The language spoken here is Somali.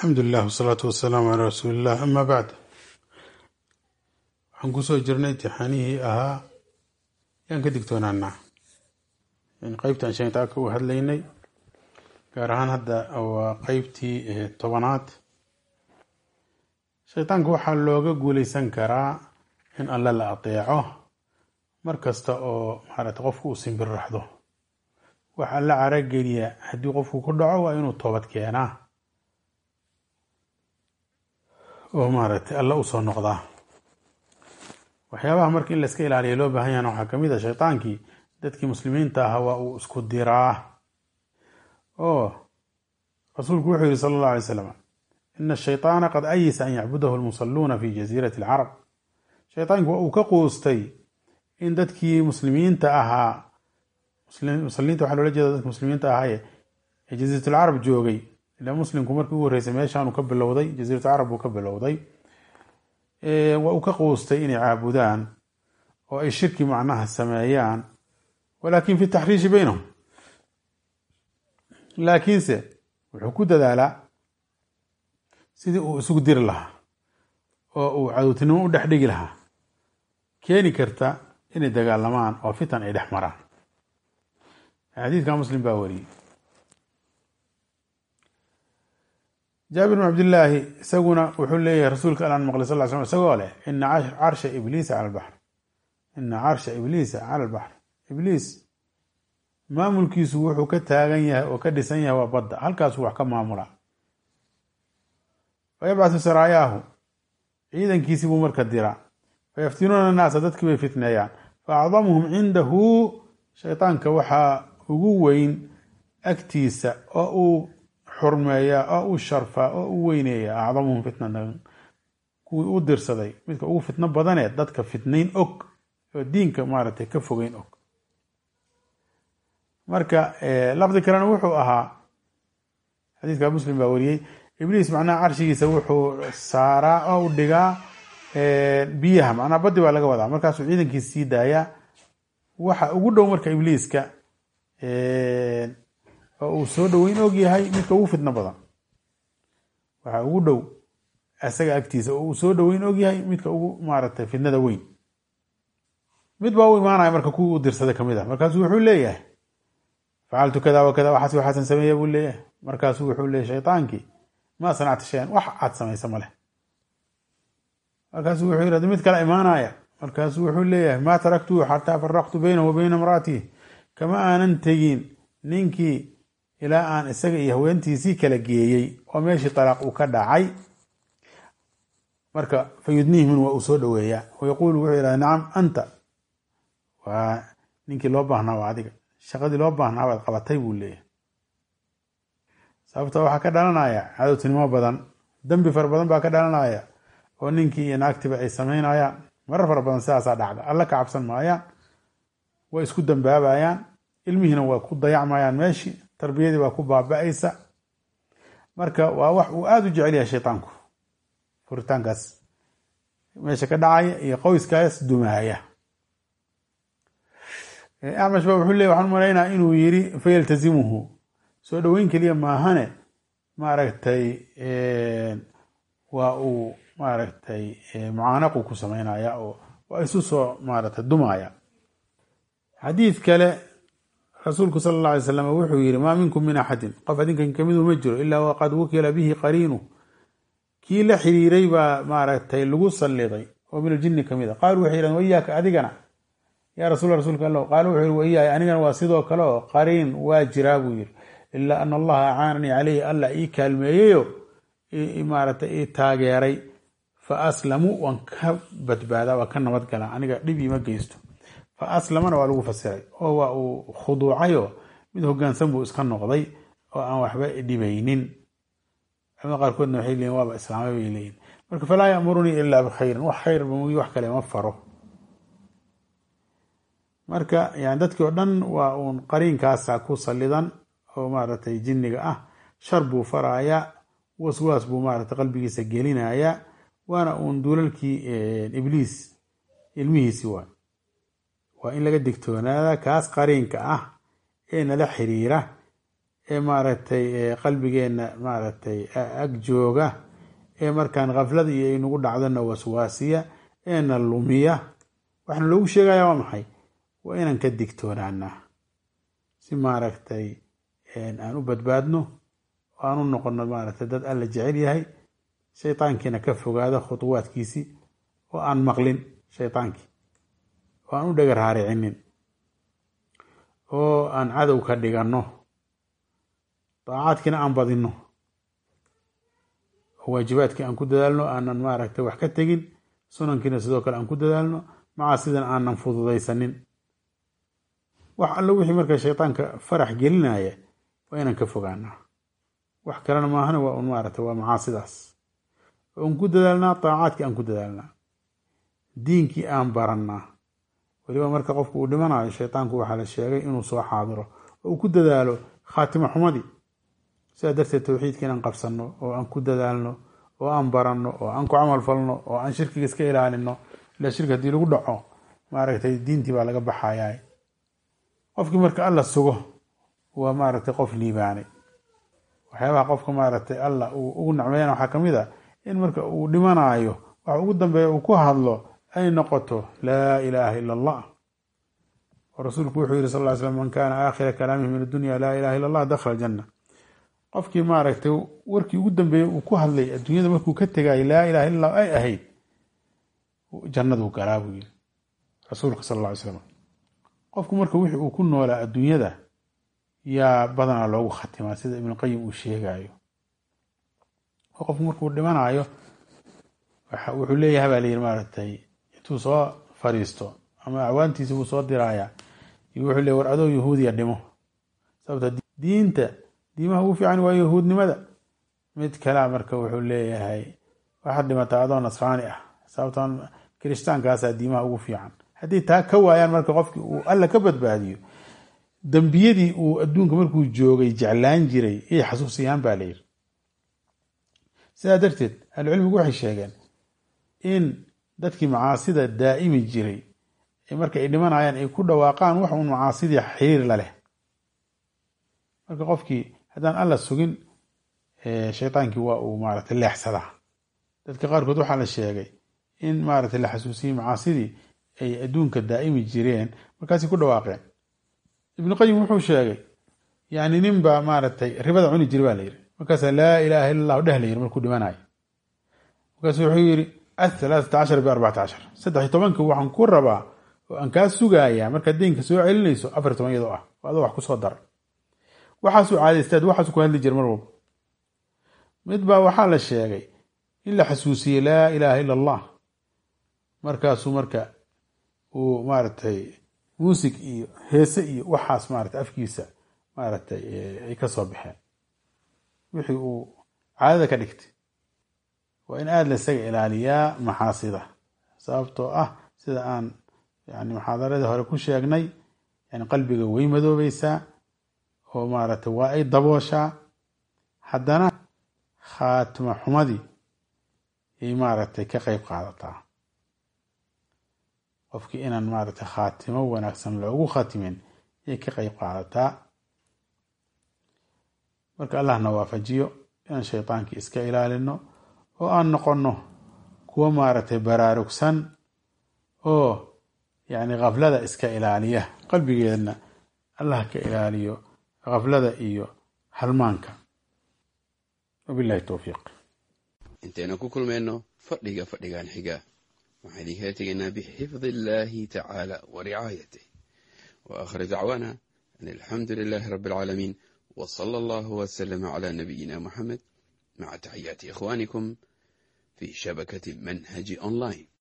الحمد لله والصلاة والسلام على رسول الله أما بعد waxaan kusoo jirnay imtixaanihii ahaa yaan ka digtoonaanaa qaybtaan shaytaan ka hadlaynay gaar ahaan hadda waa qaybtii 10aad shaytaanku waxaa looga guuleysan karaa in alla la ateeco markasta oo qofku uu simbirraxdo waxa la carageliya haddii qofku ku dhaco waa inuu toobad keenaa oo alla u soo noqdaa waxyaabaha marka in la iska ilaaliyo loo baahan yahay waxaa kamid ah shaytaankii dadkii muslimiinta ahaa waa uu isku diraa oo rasuulku wuxuu yiri sallallahu alayhi wasallam inna ash-shaytaana qad ayisa an ya'budahu al-musalluna fi jazirati al-arab shaytaanku uu ka qoostay in dadkii muslimiinta ahaa muslimiinta waxa loo jeedaa dadkii muslimiinta ahaa ee jaziratu al-arab joogay ila muslimku markii uu horeysay meeshaan uu ka bilowday jaziratu al-arab uu ka bilowday waa uu ka qoostay inay caabudaan oo ay shirki macnaha sameeyaan walakin fi tahriish baynahum laakiinse wuxuu ku dadaalaa sidii uu isugu diri lahaa oo uu cadowtinimo u dhex dhigi lahaa keeni karta inay dagaalamaan oo fitan ay dhex maraan xadiidka muslim baa wariyey jaabir bin cabdillaahi isaguna wuxuu leeyahay rasuulka alaan maqlay sal slam isagoo leh ina carsha ibliisa cala albaxr ina carsha ibliisa cala albaxr ibliis maamulkiisu wuxuu ka taagan yahay oo ka dhisan yahay waa badda halkaasuu wax ka maamula fayabcasu saraayaahu ciidankiisii buu marka dira fayaftinuuna annaasa dadkii bay fitneeyaan faacdamuhum cindahu shaytaanka waxaa ugu weyn agtiisa oo uu xurmeeyaa oo uu sharfaa oo u weyneeya acdamuhum fitnatan kuwii u dirsaday midka ugu fitno badanee dadka fitnayn og oo diinka ka fogeyn og marka lafdi kalena wuxuu ahaa xadiidka muslim baa wariyey ibliis macnaha carshigiisa wuxuu saaraa oo u dhigaa biyaha macnaha baddi baa laga wadaa markaasuu ciidankiisa sii daayaa waxa ugu dhow marka ibliiska oo uu soo dhoweyn og yahay midka ugu fitno badan waxa ugu dhow asaga agtiisa oo uu soo dhoweyn og yahay midka ugu fitnada weyn mid baa u imaanaya marka kuwii u dirsaday kamid ah markaasuu wuxuu leeyahay facaltu kada wakada waxaasan sameeya buu leeyahay markaasuu wuxuu leeyahay shaytaankii ma sanacta shayan wax aad samaysa male markaasuu wuxuu yidhahda mid kale imaanaya markaasuu wuxuu leeyahay maa taraktuhu xataa faraqtu baynahu wa bayna imraatihi kama aanan tegin ninkii ilaa aan isaga iyo haweentiisii kala geeyey oo meeshii talaaq uu ka dhacay marka fayudniihi min waa uu soo dhoweeyaa wayaquulu wuxuu yidhahda nacam anta waa ninkii loo baahnaa waa adiga shaqadii loo baahnaa waad qabatay buu leeyahay sababta waxaa ka dhalanaya cadowtinimo badan dembi fara badan baa ka dhalanaya oo ninkii iyo naagtiba ay samaynayaan marar fara badan sidaasaa dhacda alla ka cabsan maayaan way isku dambaabayaan ilmihiina waa ku dayacmayaan meeshii tarbiyadii baa ku baaba-aysa marka waa wax uu aada u jecel yahay shaytaanku furitaankaas meesha ka dhacaya iyo qoyskaas dumaaya acmash ba wuxuu leey waxaan umalaynaa inuu yiri fayaltazimuhu soo dhoweyn keliya maahane waa uu mucaanaqu ku samaynaya oo waa isu soo dumaya xadiid kale rasuulku sal alla alay slam wuxuu yihi maa minkum min axadin qof adinkan kamidu ma jiro ilaa waqad wukila bihi qariinu kii la xiriiray baa lagu salliday oo min aljinni kamid a qaalu waxay yidhahdeen wayaaka adigana yaa rasuulka alla qaala wuxuu yihi wayaaya anigana waa sidoo kale oo qariin waa jiraa buu yihi ilaa ana allaha acaananii caleyhi alla ii kaalmeeyeyo ii taageeray fa aslamu waan ka badbaadaa waa ka nabadgalaa aniga dhib iima geysto fa aslamana waa lagu fasiray oo waa uu khuduucayo mid hogaansan buu iska noqday oo aan waxba dhibaynin culamada qaarkoodna waxay leeyiin waaba islaamay bay leeyihin marka falaa ya'murunii ilaa bikhayrin wax khayr bamugi wax kale ma faro marka yani dadkii oo dhan waa uun qariinkaasa ku salidan oo jinniga ah shar buu farayaa waswaas buu qalbigiisa gelinayaa waana uun duulalkii ibliis ilmihiisi waa in laga digtoonaada kaas qariinka ah ee nala xiriira ee maaragtay qalbigeenna maaragtay ag jooga ee markaan khaflada iyo aynagu dhacdona waswaasiya eena lumiya. waxaana loogu sheegaya waa maxay? waa inaan ka digtoonaanaa si maaragtay aan u badbaadno oo aan u noqono maaragtay dad alla jecel yahay, shaytaankiina ka fogaado khutuwaadkiisii oo aan maqlin shaytaankii, oo aan u dhagar haaricinin, oo aan cadow ka dhiganno, daacaadkiina aan badinno, oo waajibaadkii aan ku dadaalno, aanan maaragtay wax ka tegin, sunankiina sidoo kale aan ku dadaalno, macaasidan aanan fududaysanin. wax alla wixii marka shaytaanka farax gelinaya waa inaan ka fogaanaa. wax kalena maahana waa un maaragtay waa macaasidaas. oon ku dadaalnaa daacaadkii aan ku dadaalnaa, diinkii aan barannaa. weliba marka qofku uu dhimanayo, shaytaanku waxaa la sheegay inuu soo xaadiro oo uu ku dadaalo khaatimo xumadii. sidaa darteed tawxiidka inaan qabsanno oo aan ku dadaalno oo aan baranno oo aan ku camal falno oo aan shirkiga iska ilaalino. ilaa shirki haddii lagu dhaco maaragtay diintii baa laga baxayaa. qofkii marka alla sugo waa maaragtay qof liibaanay. waxyaabaha qofka maaragtay alla uu ugu nacmeeyana waxaa kamid a in marka uu dhimanayo waxa ugu dambeeya uu ku hadlo ay noqoto laa ilaaha ila allah. oo rasuulku wuxuu yihi sal ll ly slam man kaana aakhira kalaamihi min addunya laa ilaha illa allah dakhala aljanna. qofkii maaragtay warkii ugu dambeeyey uu ku hadlay adduunyada markuu ka tegayay laa ilaha illa allah ay ahayd, jannaduu galaa buu yihi rasuulka sal alla ly slam. qofku marka wixii uu ku noolaa adduunyada yaa badanaa loogu khatimaa sida ibnuqayim uu sheegayo. oo qofku markuu dhimanayo wuxuu leeyahay baa layidhi maaragtay intuu soo fariisto ama acwaantiisa wuu soo diraya iyo wuxuu leeyahy war adoo yahuudiya dhimo. sababta diimaha ugu fiican waa yahuudnimada. mid kalea marka wuxuu leeyahay waxaad dhimataa adoo nasraani ah, sababtan kirishtaankaasa diimaha ugu fiican. haddii taa ka waayaan marka qofkii uu alla ka badbaadiyo, dembiyadii uu adduunka markuu joogay jeclaan jiray iyay xasuusiyaan baa layidhi. sidaa darteed ahlucilmigu waxay sheegeen in dadkii macaasida daa'imi jiray marka ay dhimanayaan ay ku dhawaaqaan wax uun macaasidii xiriir la leh. marka qofkii haddaan alla sugin, shaytaankii waa uu maaragtay leexsadaa. dadka qaarkood waxaa la sheegay in maaragtay la xasuusiyey macaasidii ay adduunka daa'imi jireen, markaasay ku dhawaaqeen. ibnuqayim wuxuu sheegay yani nin baa maaragtay ribada cuni jira baa la yidhi, markaasaa laa ilaaha illa allahu dheh la yidhi markuu dhimanayo. markaasu wuxuu yidhi 13 ب14 13 waxaan ku rabaa oo aan kaa sugayaa markaad deynka soo celinayso 14 iyadoo ah oo adoo wax ku soo daray. waxaasuu caadaystaad waxaasuu ku hadli jira mar walba. mid baa waxaa la sheegay in la xasuusiyey laa ilaaha illa allah, markaasuu marka uu maaragtay muusig iyo heese iyo waxaas maaragtay afkiisa maaragtay ay ka soo baxeen. wixii uu caadada ka dhigtay waa in aada la isaga ilaaliyaa maxaasida. sababtoo ah sida aan yani muxaadaradii hore ku sheegnay, yani qalbiga way madoobaysaa oo maaragtay waa ay dabooshaa. haddana khaatimo xumadii ay maaragtay ka qayb qaadataa. qofkii inaan maaragtay khaatimo wanaagsan loogu khatimin ayay ka qayb qaadataa. marka allahna waafajiyo inaan shaytaankii iska ilaalino oo aan noqono kuwa maaragtay baraarugsan oo yani khaflada iska ilaaliya, qalbigeedna allah ka ilaaliyo khaflada iyo halmaanka. wabillahi towfiiq. intayna ku kulmayno fadhigan xiga waxaan idinkaga tegaynaa bixifdi illaahi tacaala wa ricaayatih wa aakhir dacwaana an alxamdu lilaahi rabbi alcaalamiin wa sala allahu wasalama calaa nabiyina muxamed maca taxiyaati ikhwaanikum fi shabakati manhaji online.